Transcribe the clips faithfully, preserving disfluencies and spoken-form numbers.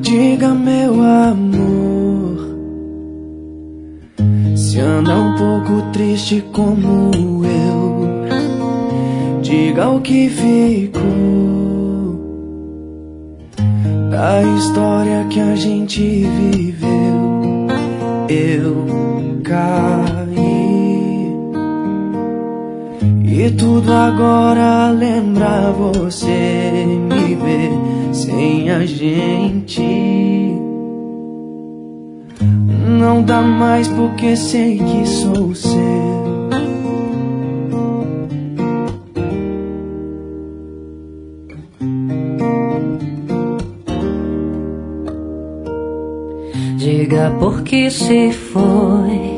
Diga, meu amor, se anda um pouco triste como eu, diga o que ficou da história que a gente viveu. Eu caí e tudo agora lembra você me ver sem a gente. Não dá mais porque sei que sou seu. Diga por que se foi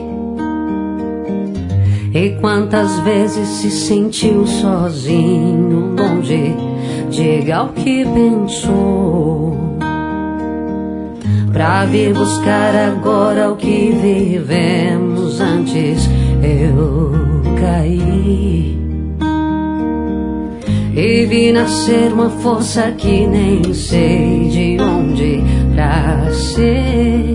e quantas vezes se sentiu sozinho, longe. Diga o que pensou pra vir buscar agora o que vivemos antes. Eu caí e vi nascer uma força que nem sei de onde pra seguir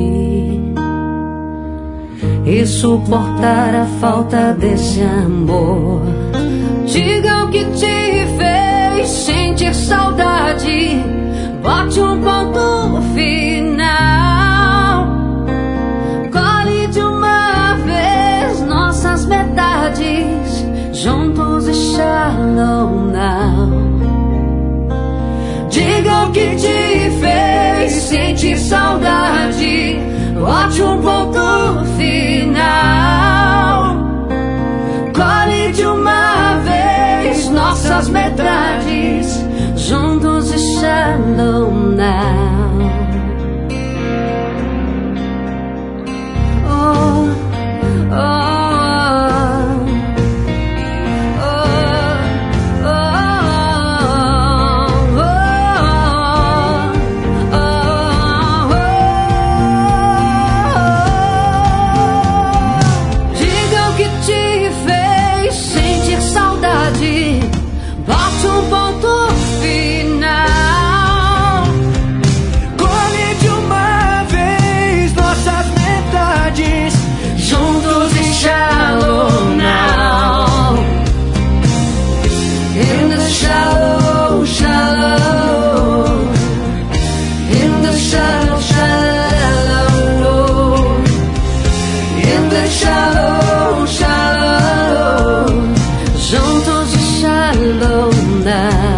e suportar a falta desse amor. Diga o que te fez sentir saudade, bote um ponto final. Colhe de uma vez nossas metades, juntos e shalom now. Diga o que te fez sentir saudade, bote um ponto final. Colhe de uma vez nossas metades, juntos e shalom now. Oh, oh. Juntos e shalom now.